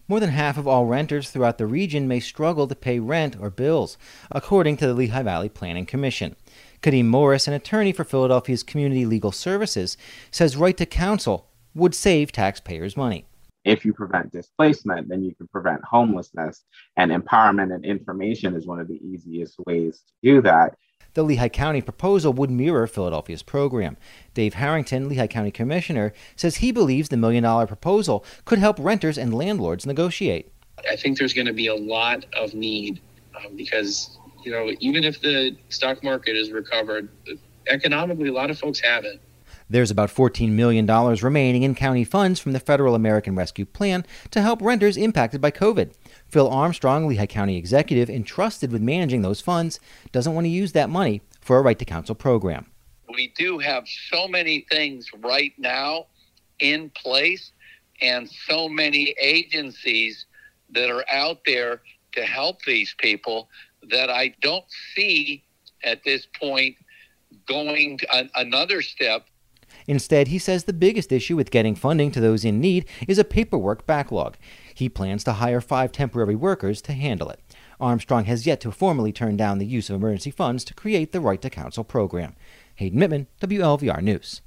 More than half of all renters throughout the region may struggle to pay rent or bills, according to the Lehigh Valley Planning Commission. Kadeem Morris, an attorney for Philadelphia's Community Legal Services, says right to counsel would save taxpayers money. If you prevent displacement, then you can prevent homelessness, and empowerment and information is one of the easiest ways to do that. The Lehigh County proposal would mirror Philadelphia's program. Dave Harrington, Lehigh County Commissioner, says he believes the $1 million proposal could help renters and landlords negotiate. I think there's going to be a lot of need because, even if the stock market is recovered, economically, a lot of folks haven't. There's about $14 million remaining in county funds from the Federal American Rescue Plan to help renters impacted by COVID. Phil Armstrong, Lehigh County executive entrusted with managing those funds, doesn't want to use that money for a right to counsel program. We do have so many things right now in place and so many agencies that are out there to help these people that I don't see at this point going another step. Instead, he says the biggest issue with getting funding to those in need is a paperwork backlog. He plans to hire 5 temporary workers to handle it. Armstrong has yet to formally turn down the use of emergency funds to create the Right to Counsel program. Hayden Mittman, WLVR News.